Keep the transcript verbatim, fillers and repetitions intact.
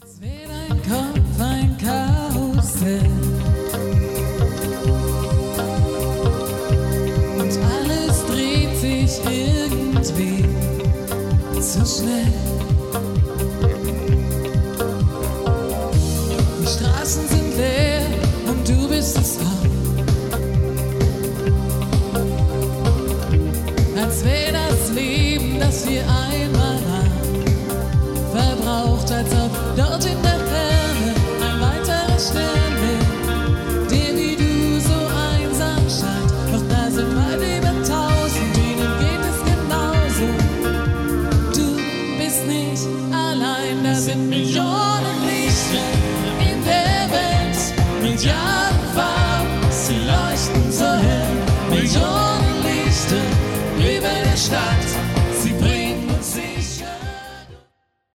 Als wäre dein Kopf ein Karussell und alles dreht sich irgendwie zu schnell. Die Straßen sind leer und du bist es auch. Als wäre das Leben, das wir einmal haben, verbraucht, als ob dort in der Ferne ein weiterer Stern wäre, der wie du so einsam scheint. Doch da sind weit über tausend, denen geht es genauso. Du bist nicht allein, da sind Millionen Lichter in der Welt, Milliarden.